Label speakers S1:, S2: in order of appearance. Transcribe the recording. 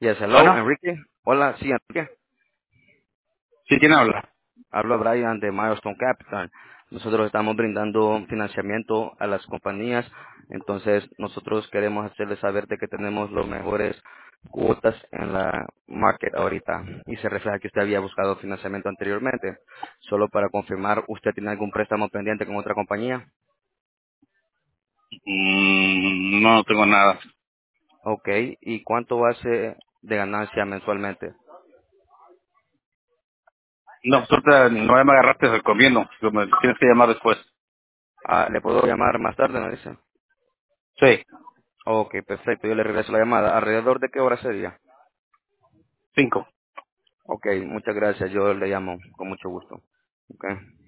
S1: Yes, hello,
S2: Bueno,
S1: Enrique. Hola, sí, Enrique.
S2: ¿sí quién habla?
S1: Hablo Brian de Milestone Capital. Nosotros estamos brindando financiamiento a las compañías, entonces nosotros queremos hacerles saber de que tenemos los mejores cuotas en la market ahorita y se refleja que usted había buscado financiamiento anteriormente. Solo para confirmar, ¿usted tiene algún préstamo pendiente con otra compañía?
S2: No, no tengo nada.
S1: Ok, ¿y cuánto hace de ganancia mensualmente?
S2: No, pues ahorita no me agarraste recomiendo. Me tienes que llamar después.
S1: Ah, ¿le puedo llamar más tarde, me dice?
S2: Sí,
S1: Ok, perfecto, yo le regreso la llamada. ¿Alrededor de qué hora sería?
S2: 5.
S1: Ok, muchas gracias. Yo le llamo con mucho gusto. Ok.